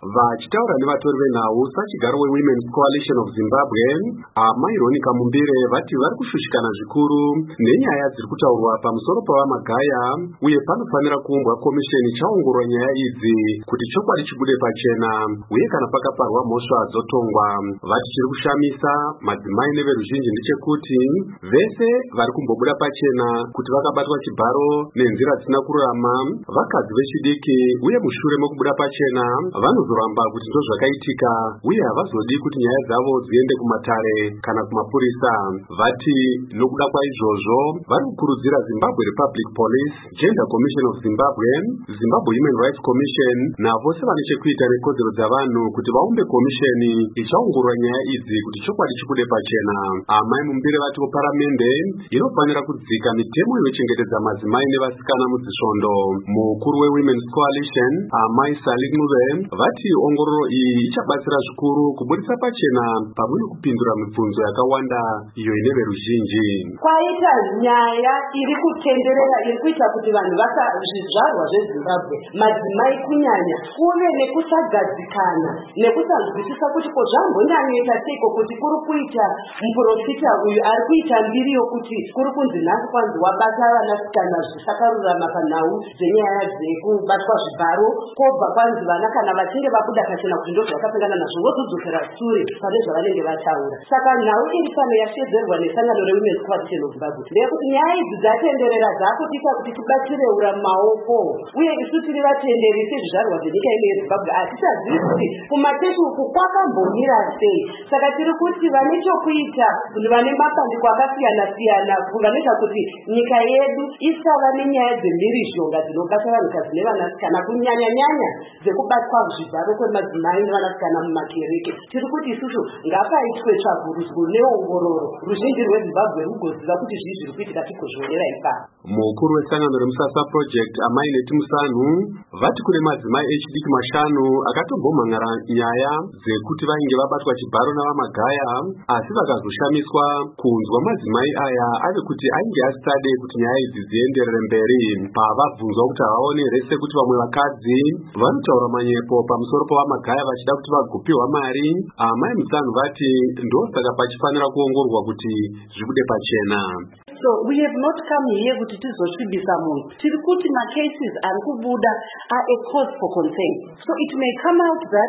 Vachitaura nevatori venhau sachigaro weWomen's Coalition of Zimbabwe, Amai Ronica Mumbire vati vari kushushikana zvikuru nenyaya dziri kutaurwa pamusoro pavamagaya uye panofanira kuumbwa komisheni ichaongorora nyaya idzi kuti chokwadi chibude pachena uye kana pakaparwa mhosva dzotongwa. Vati chiri kushamisa madzimai neveruzhinji ndechekuti vese vari kumbobuda pachena kuti vakabatwa chibharo nenzira dzisina kururama vakadzi vechidiki uye mushure mokubuda pachena vanozoramba kuti ndozvakaitika uye havazodi kuti nyaya dzavo dziende kumatare kana kumapurisa. Vati nokuda kwaizvozvo vari kukurudzira Zimbabwe Republic Police, Gender Commission of Zimbabwe, Zimbabwe Human Rights Commission navose vane chekuita nekodzero dzavanhu kuti vaumbe komisheni ichaongorora nyaya idzi kuti chokwadi chibude pachena. Amai Mumbire vatiwo paramende inofanira kudzika mitemo inochengetedza madzimai nevasikana mudzisvondo. Mukuru weWomen's Coalition Amai Salik Muve vati ongororo iyi ichabatsira zvikuru kubudisa pachena pamwe nekupindura mibvunzo yakawanda iyo ine veruzhinji. Kwaita nyaya iri kutenderera iri kuita kuti vanhu zvizvarwa zveZimbabwe madzimai kunyanya kuve nekusagadzikana nekusanzwisisa kuti ko zvambonyanyoita seiko kuti kuri kuita muprofita uyu ari kuita mbiri yokuti kuri kunzi nhasi kwanzi wabata vanasikana zvisakarurama panhau dzenyaya dzekubatwa zvibharo kobva kwanzi vana kana vachinge vabuda pachena kuti ndozvakapengana nazvo vozodzokera sure pane zvavanenge vataura. Saka nhau iri pano yashedzerwa nesangano reWomen's Coalition of Zimbabwe ndeyekuti nyaya idzi dzatenderera dzakutika kuti tibatsireura maoko uye isu tiri vatenderi sezvizvarwa zvenyika ino yeZimbabwe hatichazivi kuti kumachechi uku kwakambomira sei. Saka tiri kuti vane chokuita vane mapandiko akasiyana-siyana vanoita kuti nyika yedu isava nenyaya dzemhirizhonga dzinobata vanhukadzi nevanasikana kunyanya-nyanya dzekubatwa zvibharo kwemadzimai nevanasikana mumakereke. Tiri kuti isusu ngapaitwe tsvagurudzo neongororo ruzhinji rweZimbabwe rugoziva kuti zvii zviri kuitika tikozvionera ipapo. Mukuru wesangano remusasa project Amai Neti Musanu vati kune madzimai echidiki 5 akatombomhangara nyaya dzekuti vainge vabatwa chibharo navamagaya asi vakazoshamiswa kunzwa madzimai aya ave kuti ainge asitade kuti nyaya idzi dzienderere mberi. Pavabvunzwa kuti havaonere sekuti vamwe vakadzi vanotaura manyepo pamusoro pavamagaya vachida kuti vagopiwa mari, Amai Musanu vati ndosaka pachifanira kuongororwa kuti zvibude pachena. So we have not come here kuti tizosvibisa munhu. Tiri kuti macases ari kubuda are a cause for concern. So it may come out that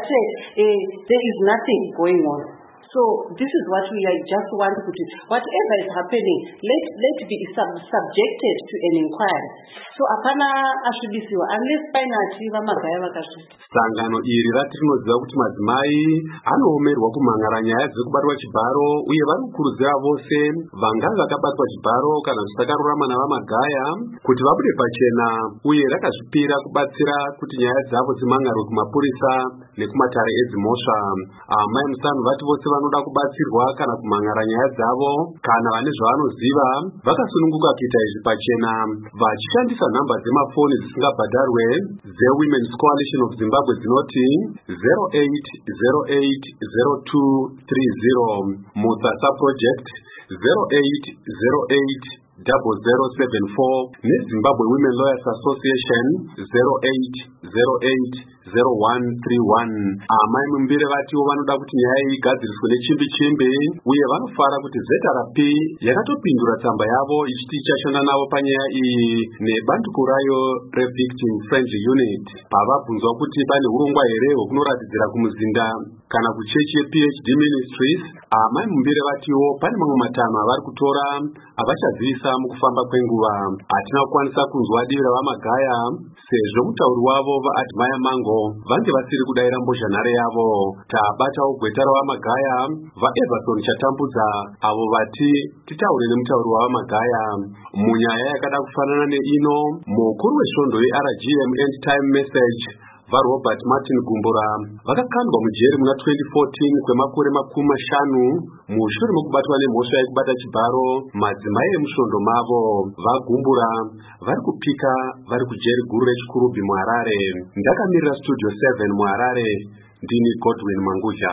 there is nothing going on. So this is what we just want to do. Whatever is happening, let be subjected to an inquiry. So apana ashibisiwa unless painati vamagaya vakasvika. Sangano iri rati rinoziva kuti madzimai anoomerwa kumhangara nyaya dzekubatwa chibharo uye vari kukurudzira vose vanga vakabatwa chibharo kana zvisakarurama navamagaya kuti vabude pachena uye rakazvipira kubatsira kuti nyaya dzavo dzimhangarwe kumapurisa nekumatare edzimhosva. Amai Musanu vati vose vanoda kubatsirwa kana kumhangara nyaya dzavo kana vane zvavanoziva vakasununguka kuita izvi pachena vachishandisa nhamba dzemafoni dzisingabhadharwe dzeWomen's Coalition of Zimbabwe dzinoti 08080230, Musasa Project 08080074 neZimbabwe Women Lawyers Association 08080131. Amai Mumbire vatiwo vanoda kuti nyaya iyi igadziriswe nechimbi-chimbi uye vanofara kuti ZRP yakatopindura tsamba yavo ichiti ichashanda navo panyaya iyi nebandiko rayo reVictim Friendly Unit. Pavabvunzwa kuti pane urongwa here hwekunoratidzira kumuzinda kana kuchechi yePhD Ministries, Amai Mumbire vatiwo pane mamwe 5 avari kutora avachazivisa mukufamba kwenguva. Hatina kukwanisa kunzwa divi ravamagaya sezvo mutauri wavo vaAdmire Mango vange vasiri kudayira mbozhanhare yavo. Tabatawo gweta ravamagaya vaEverson Chatambudza avo vati titaure nemutauri wavamagaya. Munyaya yakada kufanana neino, mukuru wesvondo yeRGM End Time Message vaRobert Martin Gumbura vakakandwa mujeri muna 2014 kwemakore 50 mushure mokubatwa nemhosva yekubata chibharo madzimai emusvondo mavo. VaGumbura vari kupika vari kujeri guru rechikurubhi muHarare. Ndakamirira Studio 7 muHarare, ndini Godwin Mangudya.